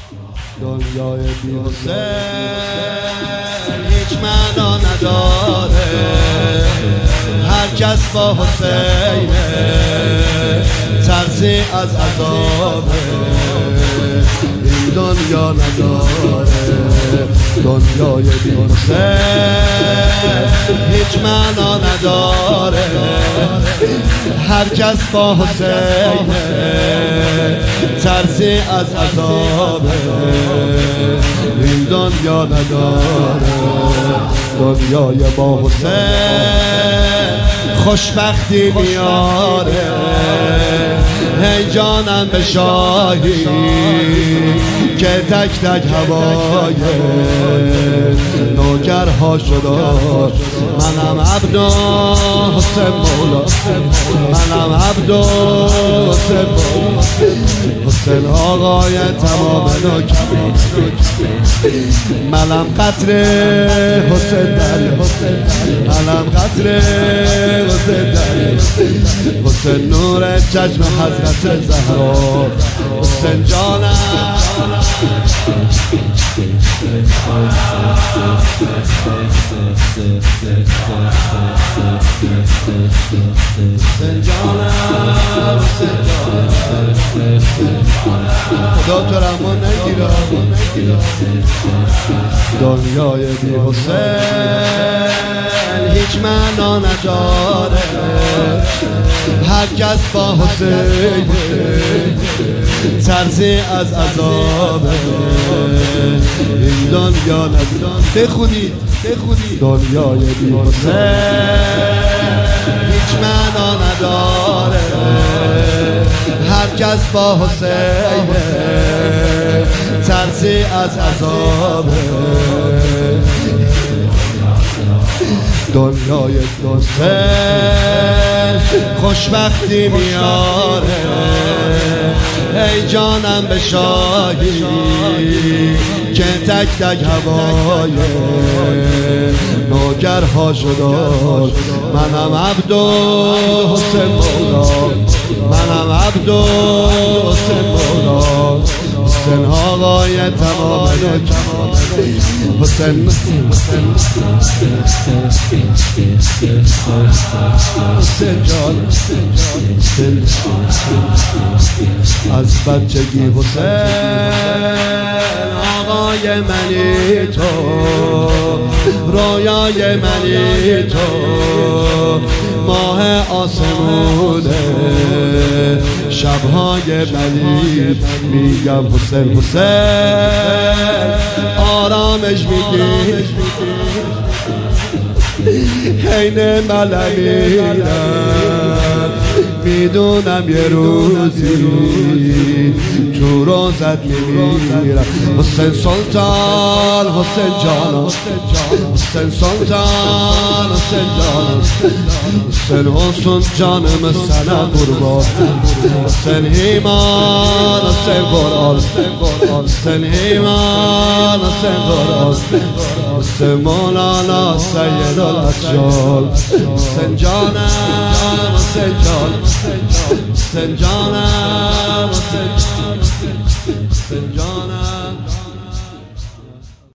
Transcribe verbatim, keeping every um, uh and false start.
دنیای بی حسین هیچ معنا نداره، هر کس با حسینه ترسی از عذابه، این دنیا نداره دنیای بی حسین هیچ معنا نداره، هر کس با حسینه ترسی از عذابه، این دنیا نداره دنیای با حسین خوشبختی میاره، هی جانم به شاهی که تک تک هوای نوکرها شدار، منم عبد حسین مولا، منم عبد حسین مولا، حسین آقای تمام نوکر، منم قطر حسین دریا، منم قطر حسین دریا، حسین نور چشم حضرت زهرا، حسین جانم حسین جانم خدا تو رحمان نگیره، دنیای بی حسین هیچ معنا نداره، هر کس با حسین ترسی از عذابه، این دنیا نداره بخونید بخونید دنیای بی حسین هیچ معنا نداره، هر کس با حسین ترسی از عذابه، دنیای حسین خوشبختی میاره، ای جانم به شاهی که تک تک هوای نوکرها شدار، منم عبد حسین مولا، منم عبد حسین مولا، حسین آقای تمام نوکر، حسین حسین جان از بچگی حسین آقای منی تو، رویای منی تو، ماه آسمونه شبهای بلی، میگم حسین حسین آرامش میگی، حین ملمیرم میدونم یه روزی تو روزت میمیرم، حسین سلطان حسین جان، حسین سلطان حسین جان، حسین حسین جانم سنه قربان، حسین ایمان حسین قرآن، حسین ایمان حسین قرآن، حسین مولانا سید الاشجار، حسین جانم حسین جان، حسین جانم حسین جانم